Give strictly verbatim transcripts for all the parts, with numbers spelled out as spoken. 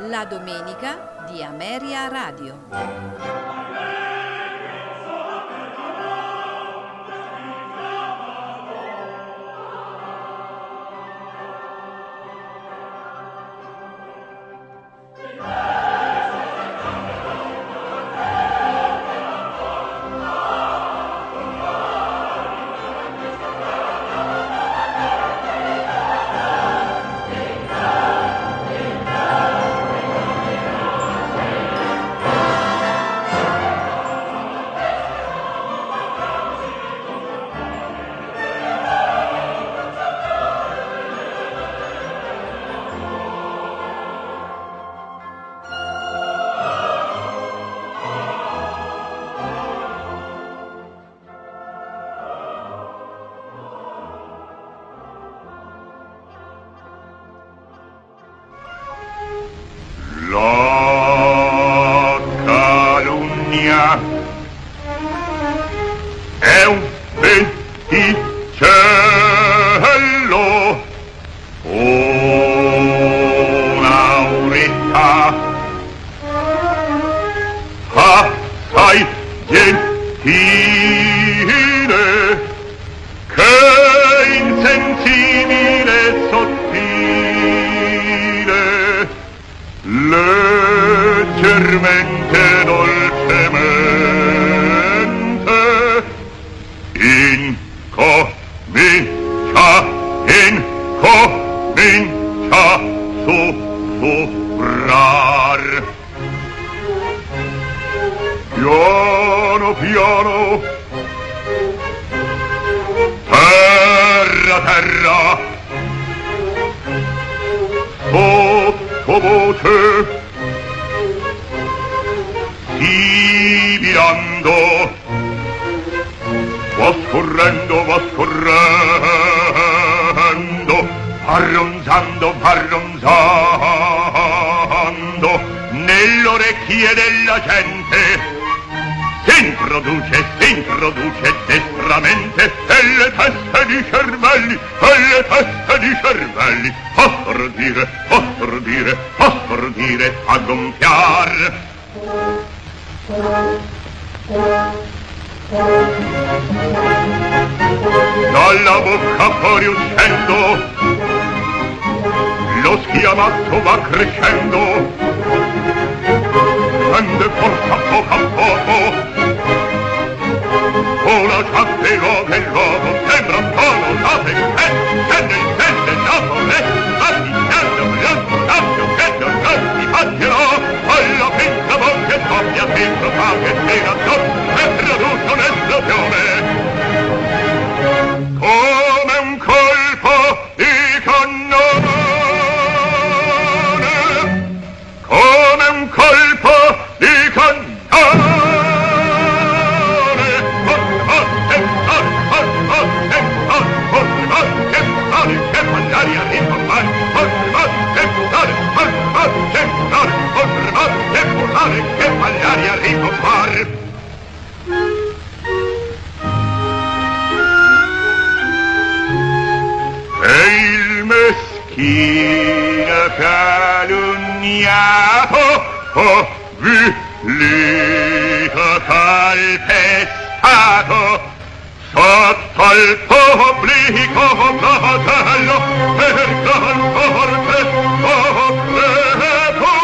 La domenica di Ameria Radio. La calunnia è un petticello, un'auretta assai gentile, che insensibile e sottile, leggermente dolcemente incomincia, incomincia sussurrar. Piano piano, terra terra, sottovoce, sibilando, va scorrendo, va scorrendo, va ronzando, va ronzando nell'orecchie della gente. S'introduce, s'introduce destramente nelle teste di cervelli, nelle teste di cervelli, fa stordire, fa stordire, fa stordire, a gonfiar. Dalla bocca fuori uscendo, lo schiamazzo va crescendo, prende forza poco a poco. Vola già che l'uovo e l'uovo sembra un tono, nove, e scende, scende, dopo me, va picchiando, volando, doppio, che non non si faccerò, alla pinza bocca e doppia, dentro fa che spera sotto, e produce un'esplosione. Come un colpo di cannone, come un colpo di cannone. Che pagliari a ricompare. E il meschino calunniato, oh, vilito calpestato, sotto il pubblico fratello per gran forte operator.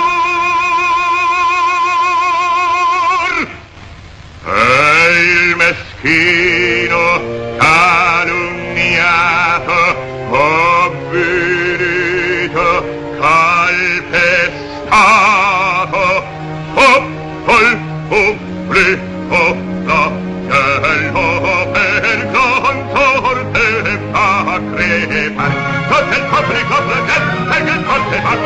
E il meschino calunniato, avvilito, calpestato, sotto il pubblico fratello per gran sorte fa crepar. Sotto il pubblico fratello per gran sorte fa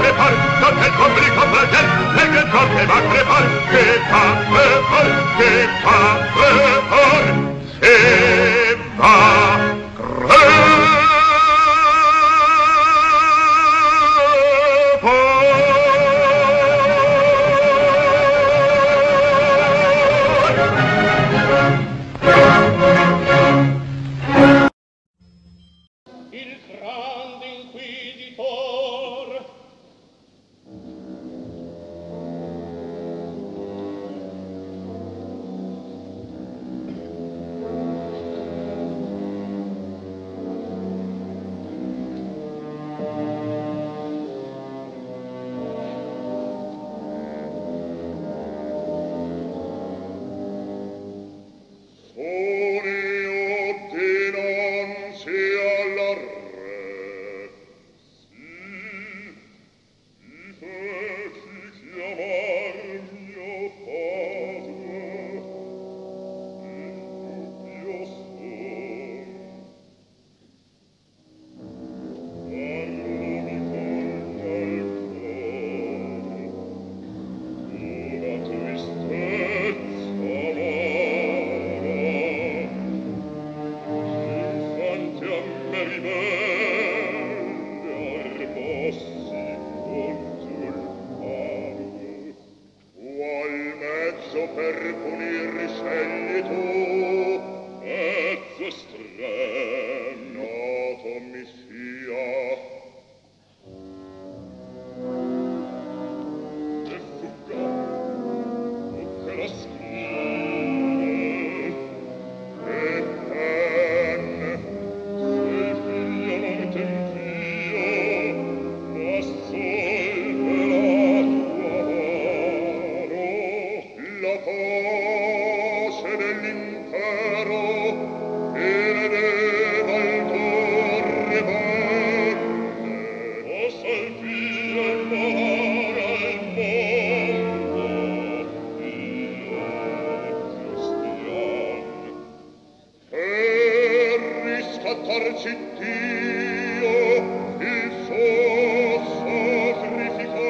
scattarci Dio il suo sacrifico.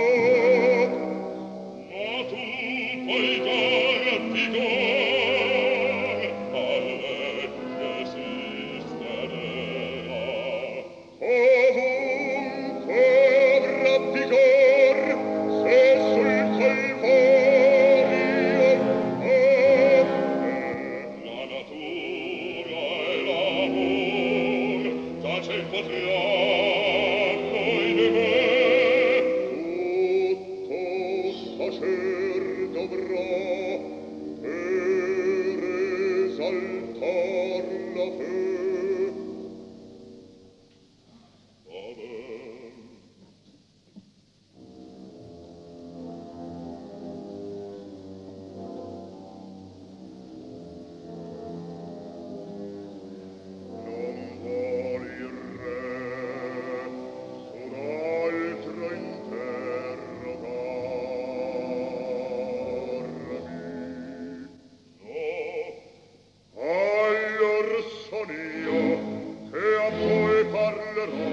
Ma tu puoi dare vigore alle che esisterà. Ovunque avrà vigor se sul Calvario la natura e l'amor tace il poteranno in me. Tutto tacer dovrà per esaltar la fe. Amen. Non vuol il re sud altro interrogarmi. No, allor son io che a voi parlerò.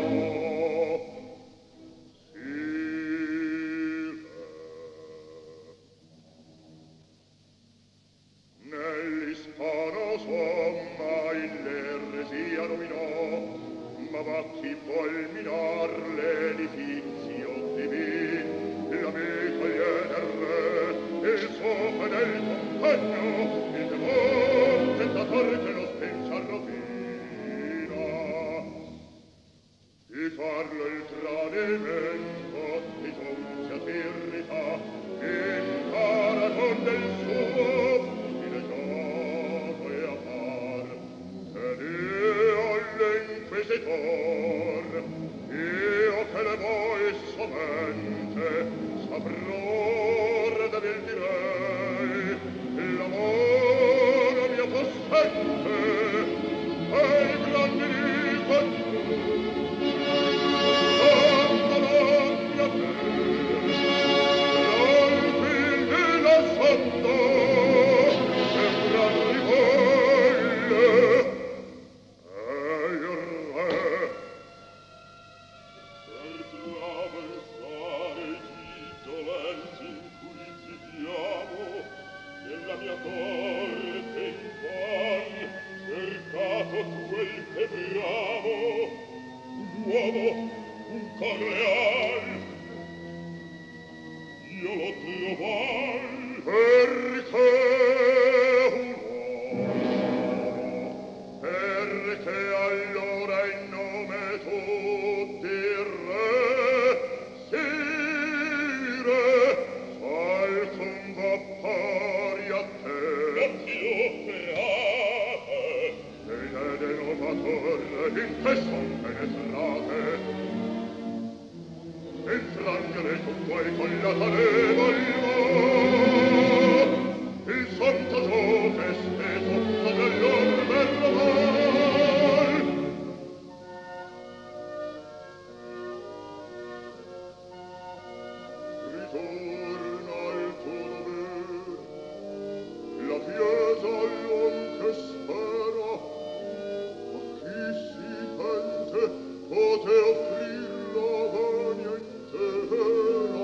Nell'ispano somma l'eresia nominò, ma va chi vuol minar l'edifizio divin, la meta gliene il re, il suo fedel compagno, il demon tentatore che lo spinge a rovina. Di farlo il tradimento, di giunzia si irrita, impara con del suo futile gioco e affar. Ed io l'inquisitor, io che le voi sovente saprò da vil direi, l'amore mio possente e il grande dico Santa Magna te, l'alpil di la sonda, e gran rivolle, e il re. Per traversare i dolenti in cui viviamo, nella mia corte invan, cercato quel che bravo, un uomo, un cor leal, io lo trovai perché un uomo, perché allora in nome tutti il re, sire, falcon va pari a te. Non più beate, e ne denovatore in te son penetrate. Infrangere tu puoi con la tareva il mar, il santo gioco è steso sopra l'orbe rovar. Ritorna al tuo dover, la chiesa all'uom che spera, a chi si pente pote offrir la vania intera.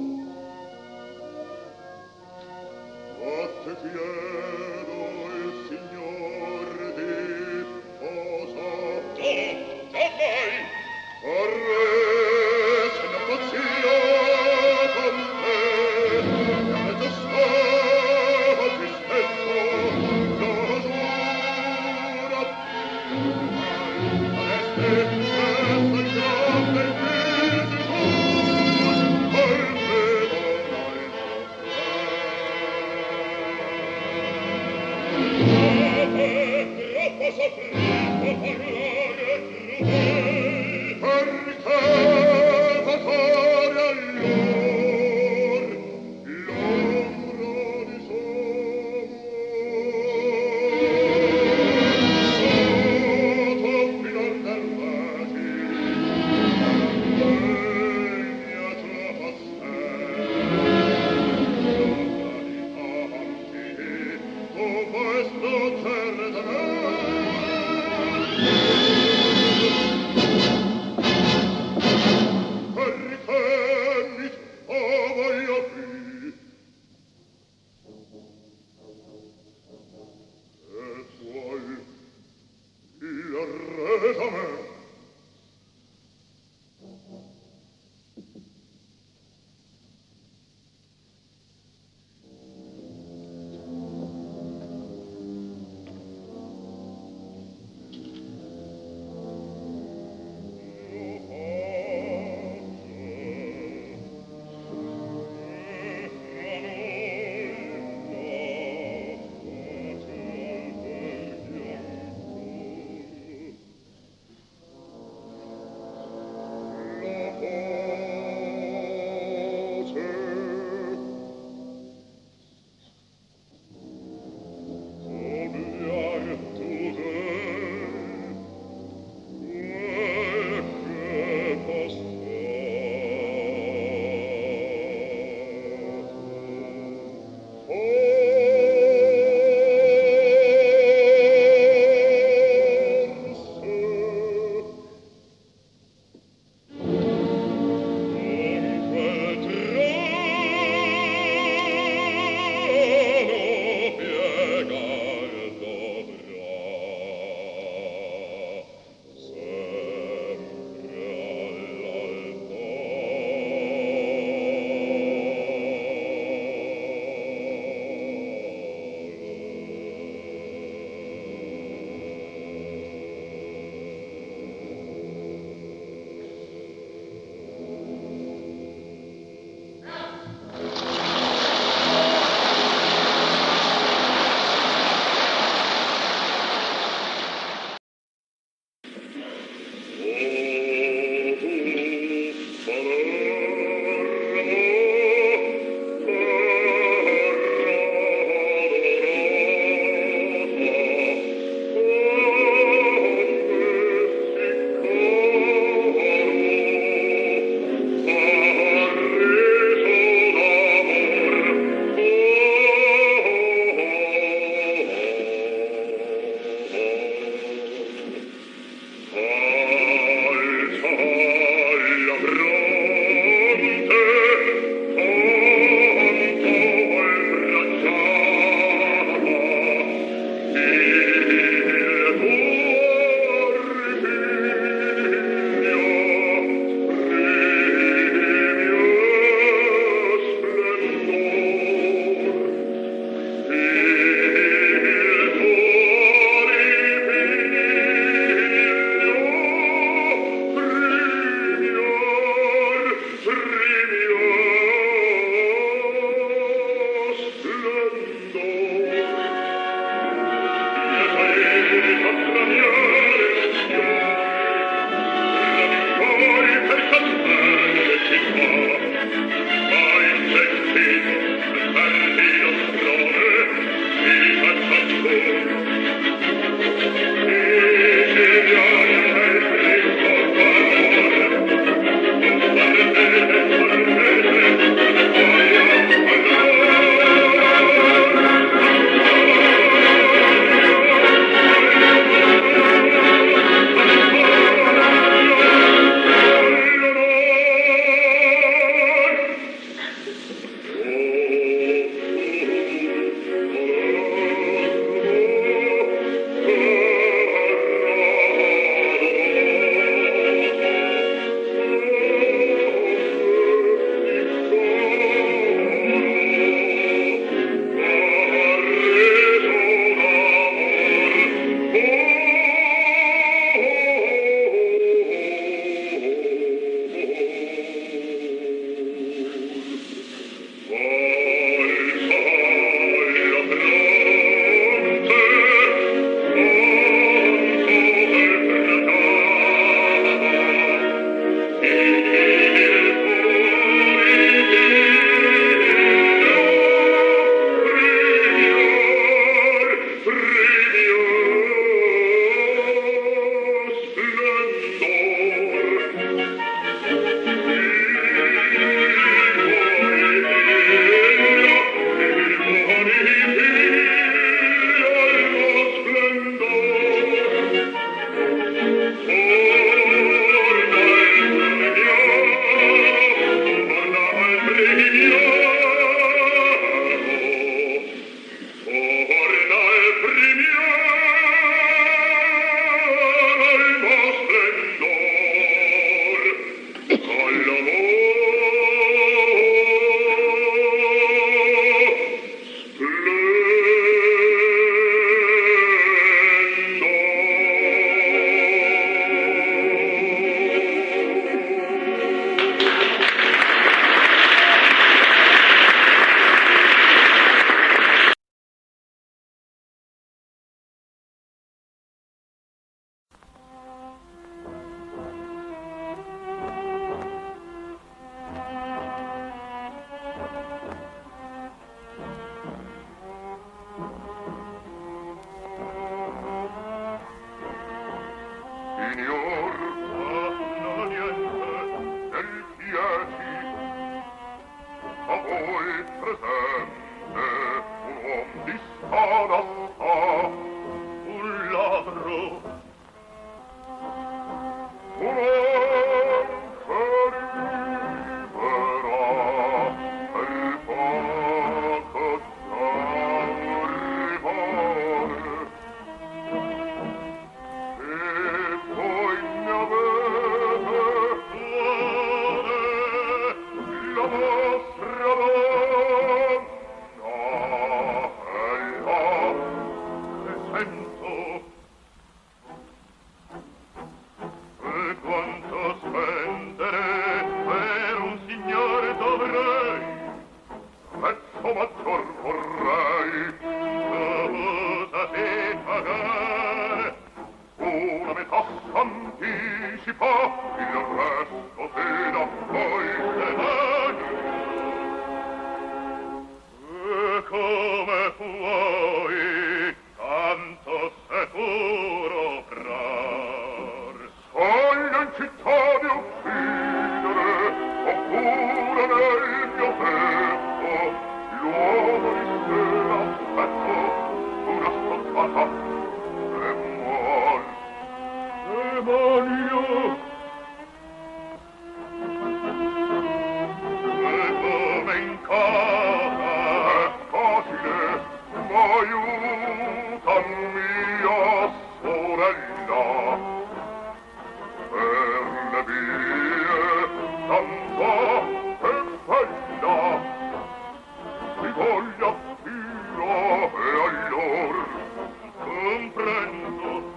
A te chiedo il Signor di posa. Tu, giammai! Corre, se non pazzia con te, e a mezzo stato ti spezzo la giura. Adesso resta il grande fisico, colpevole al troppo soffritto parlare crudei, perché votare allor l'ombra di sotto finor del veci, legna troppo stella, tu questo certamente signor, ma non niente del pieti. A voi presente un uom di spada sta, un ladro, un uom che libera per poco da arrivare. E poi ne avete cuore la vostra donna e là che sento. E quanto spendere per un signore dovrei, prezzo maggior vorrei, cosa te pagare? Una metà s'anticipa, il resto te da poi le mani. E come puoi tanto sicuro frar? Soglia in città di uccidere, oppure nel mio tetto, l'uomo di sera aspetto, una stoppata e muor. Demonio! E come in casa è facile, ma aiuta mia sorella. Per le vie santa e bella mi voglia tiro e allor comprendo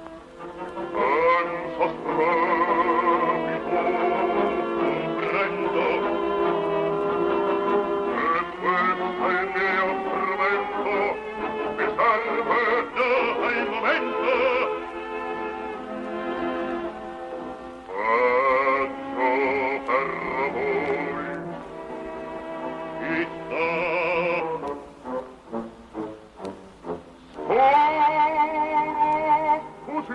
senza strepito comprendo e questo è il mio fermento mi serve da il momento. Faccio per voi chissà solo così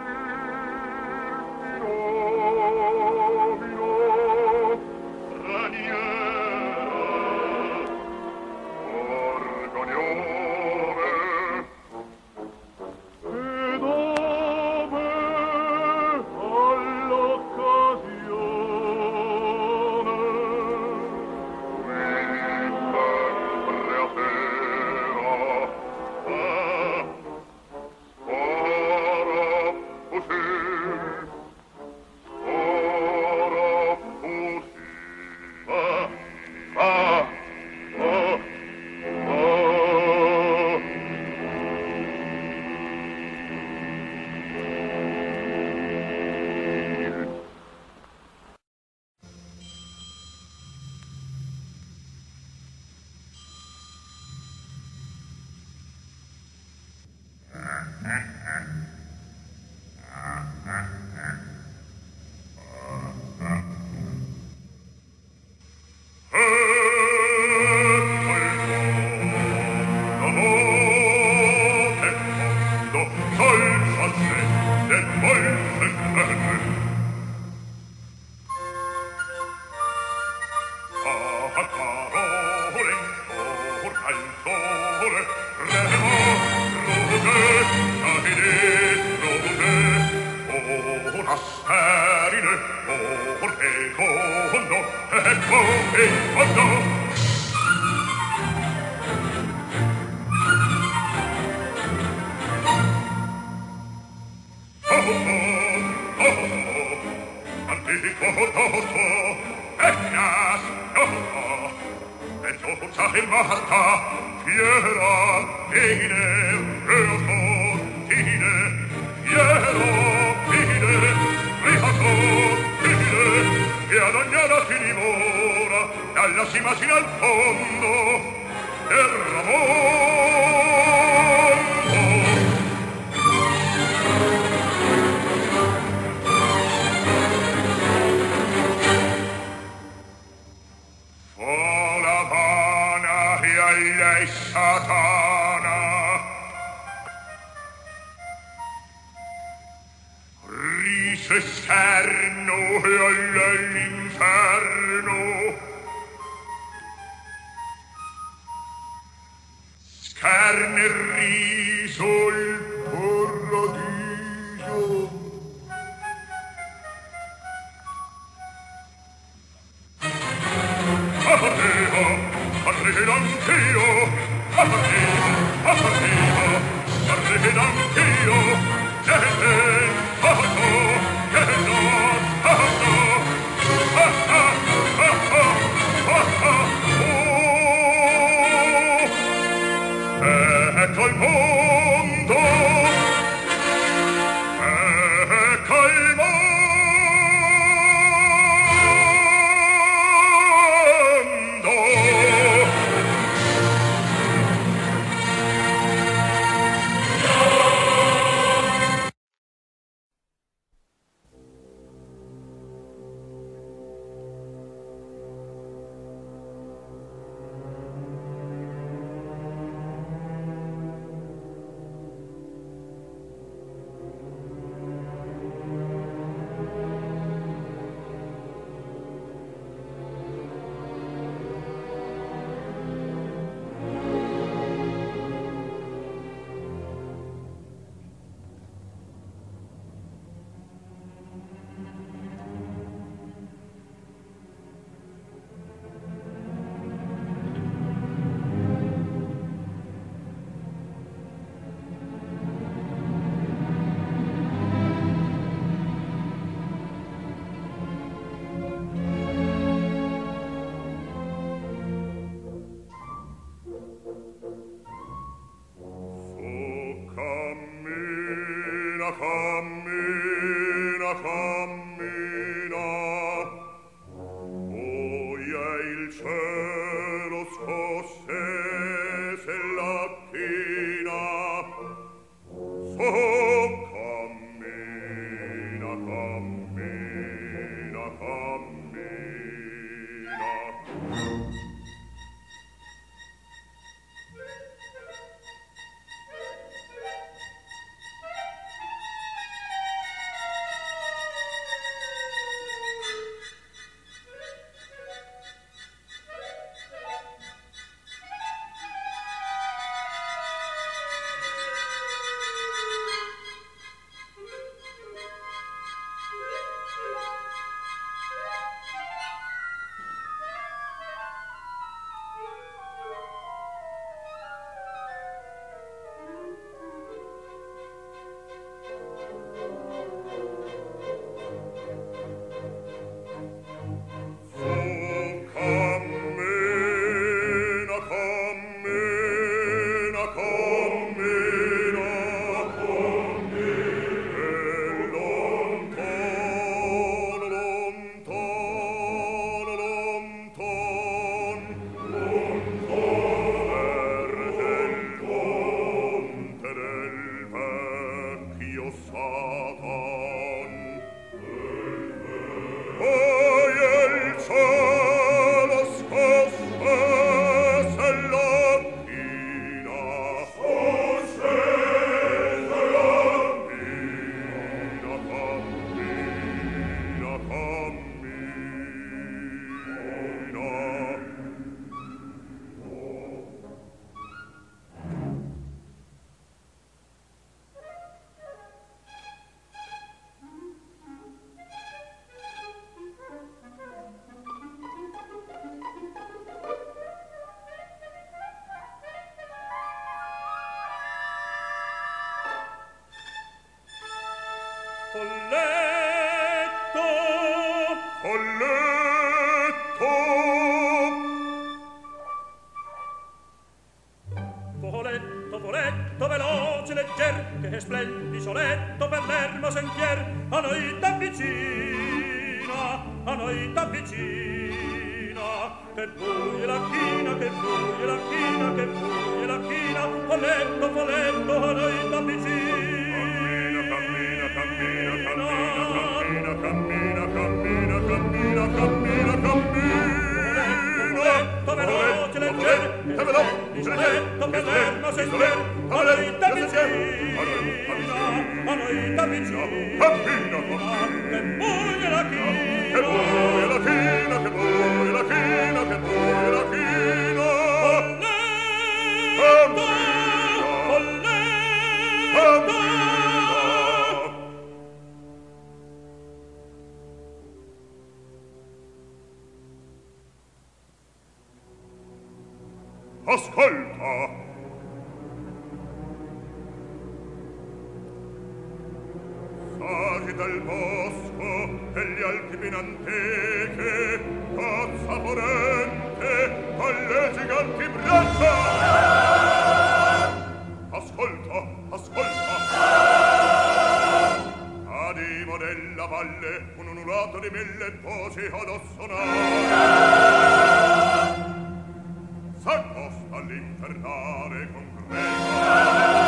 riso esterno e all'inferno. Scarne il riso il paradiso. Arrivo, arrivo anch'io, arrivo, arrivo, arrivo anch'io, che te, oh no, che no, oh no, ah ah, ah ah, ah ah, oh. Ecco il mondo, ecco il mondo. Cammina, cammina, buia il cielo scosse la china. Su, cammina, cammina, cammina. Folletto, folletto. Foletto, foletto, veloce, legger, che splendi soletto per l'ermo sentier, a noi t'avvicina, a noi t'avvicina. Che buia la china, che buia la china, che buia la china, foletto, foletto, a noi t'avvicina. Cammina, cammina, cammina, cammina, cammina, cammina, cammina, cammina. Foletto, veloce, leggero, che soletto per l'ermo sentier, a noi t'avvicina, a noi t'avvicina. Cammina, buia la china, che buia la china, che buia la china, che buia la china. Ollè, ollè, ascolta. Saggi del bosco e gli alti pinanteche, cozza ponente alle giganti braccia. Ascolta, ascolta. Adimo della valle un ululato di mille voci ad assonare. S'accosta all'infernale congrega.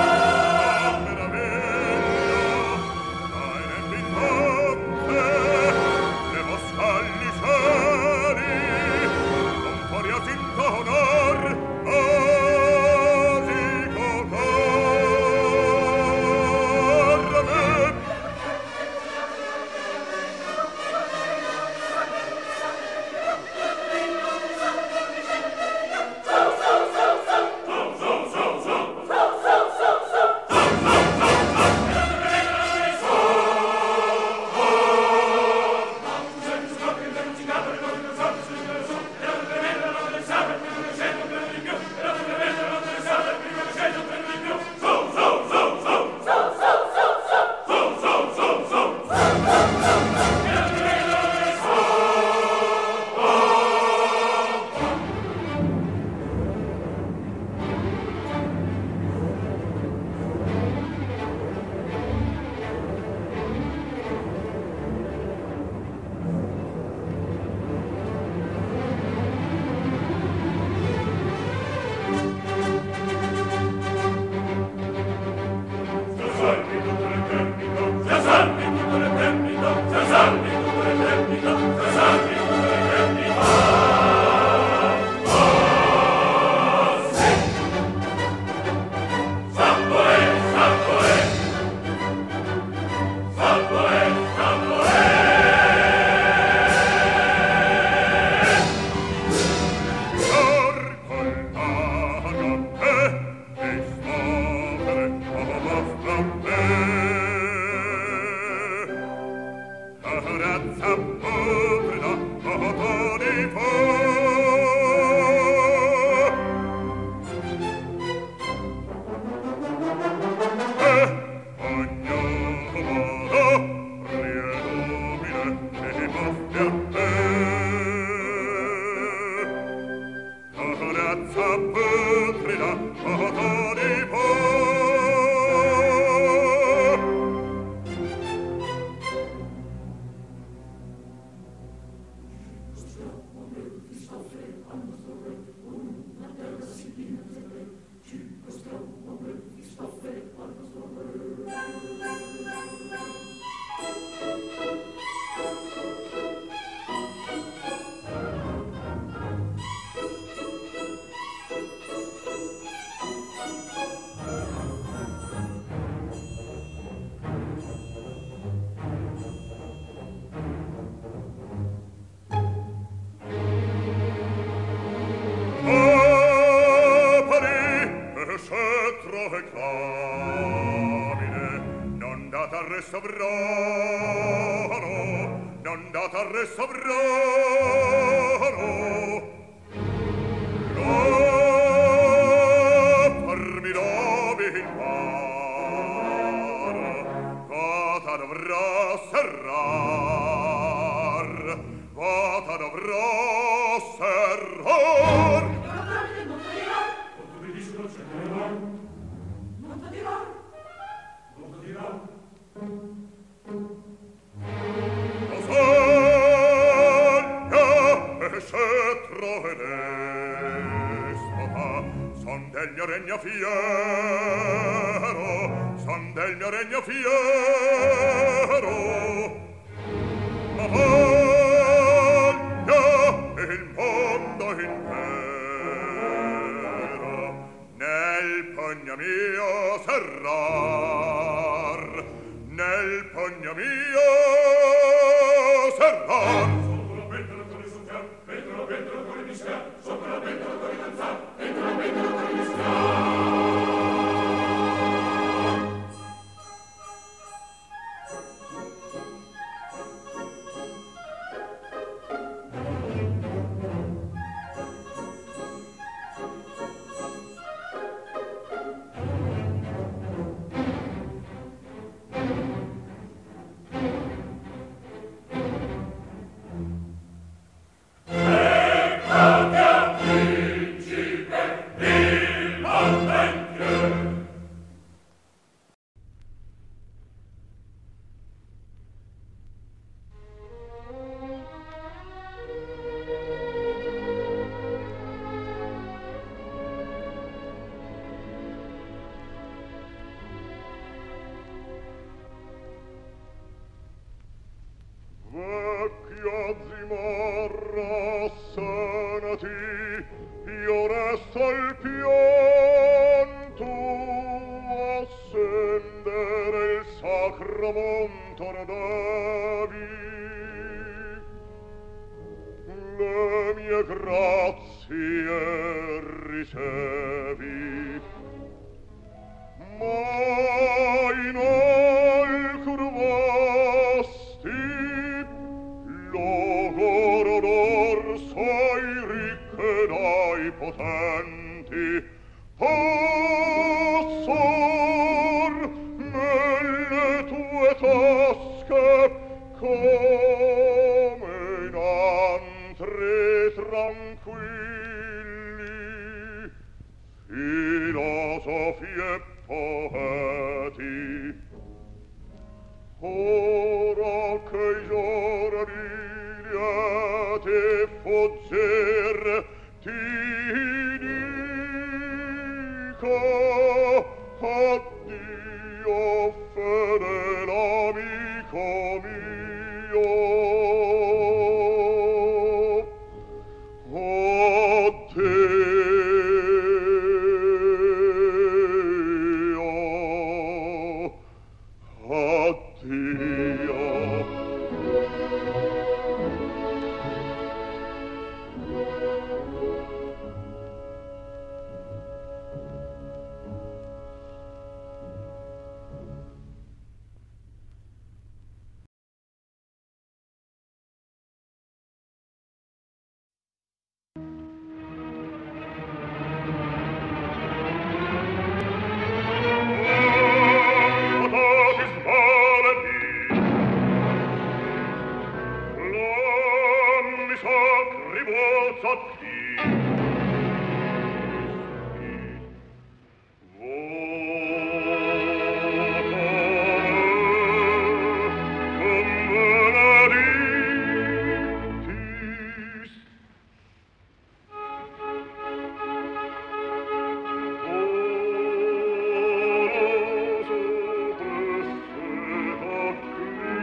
Sovrano, non data al re sovrano, no, farmi nomi il mar, vota dovrà serrar, vota dovrà serrar. Non ti dirò, non ti dirò, non ti dirò, non ti dirò. Scettro e despota son del mio regno fiero, son del mio regno fiero, ma voglio il mondo intero nel pugno mio serrar, nel pugno mio vi, le mie grazie ricevi, ma in alcur vasti logor odor sei ricche dai potenti, passor nelle tue tasche come in antri tranquilli filosofi e poeti. Ora che i giorni lieti fuggir ti dico addio fedel amico mio, addio,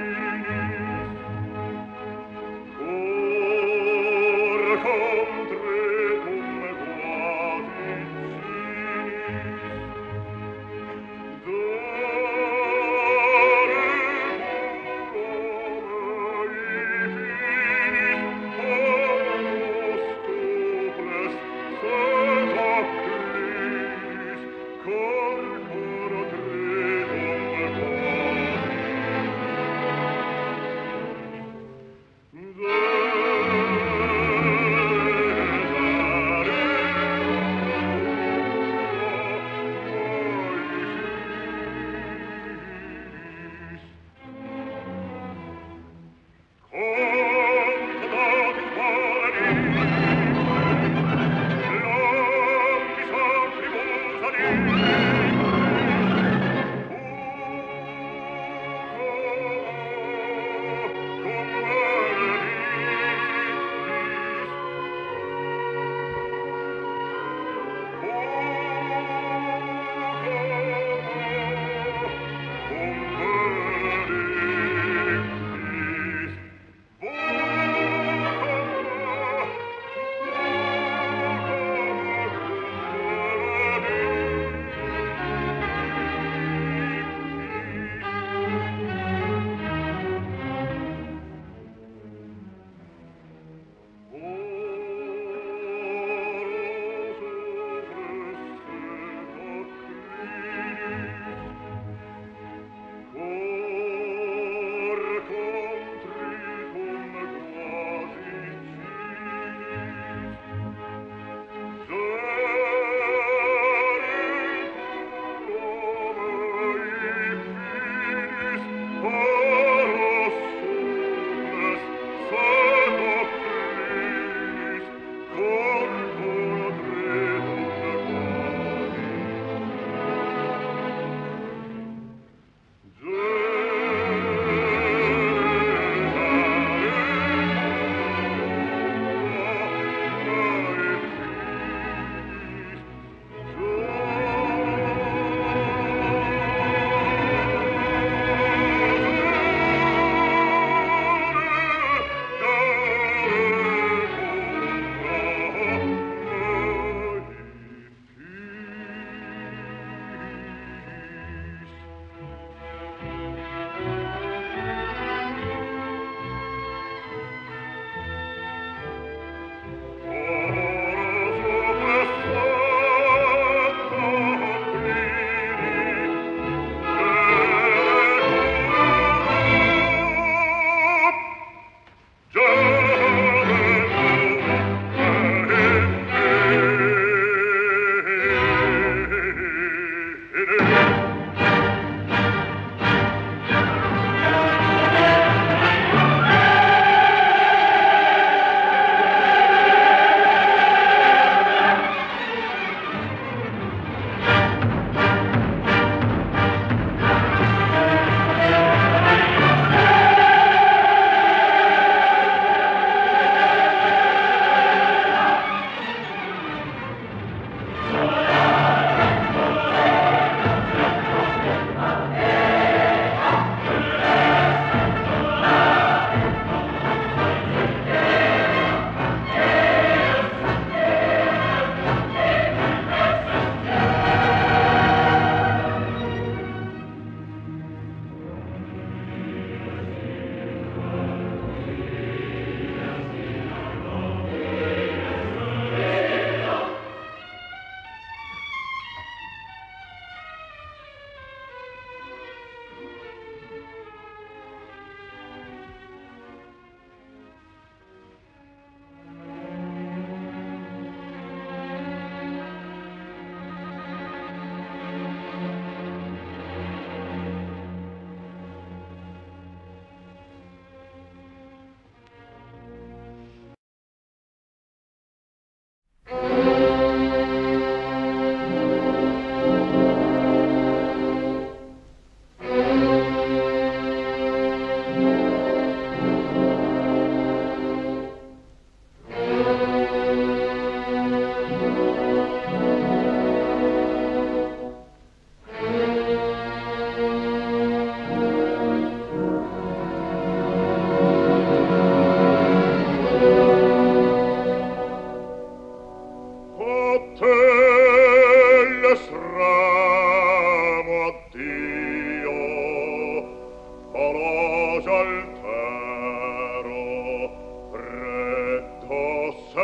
contri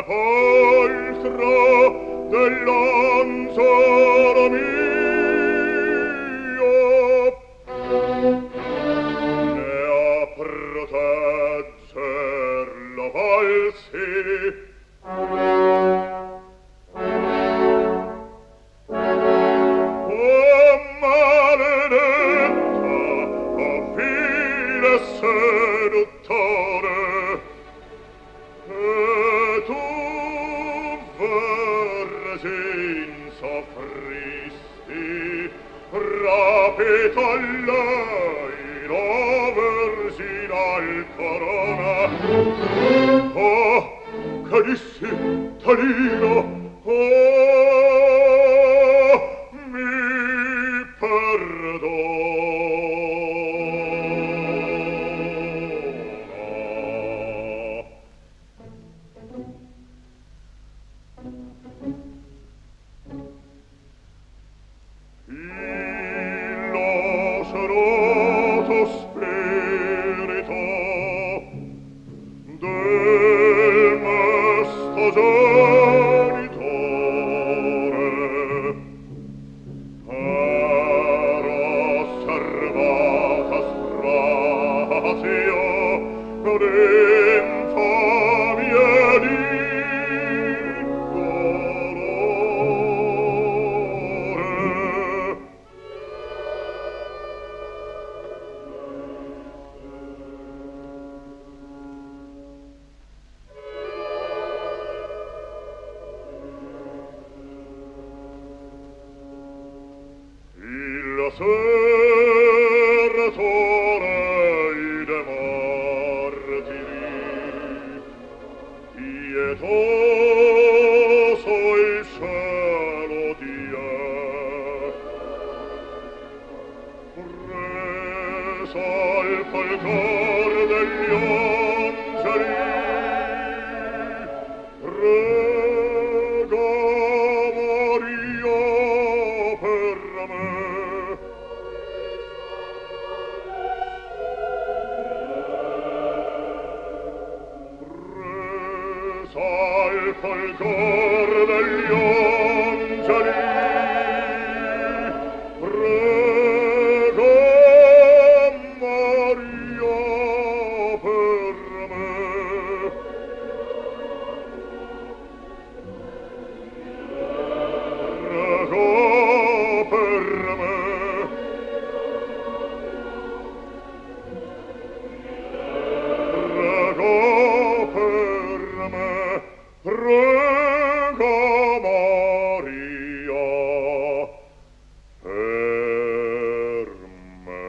poltro dell'anzolo mio ne a protegger la valsi seduttore e tu vergin soffristi rapita lei la verginal corona oh che dissi Talino oh mi perdono sertore de martiri pietoso il cielo dia presa il folgor degli angeli prega Maria per me il folgor degli angeli prega Maria per me prega per me prega per me prega Maria per me.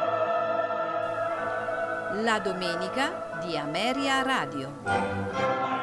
La domenica di Ameria Radio.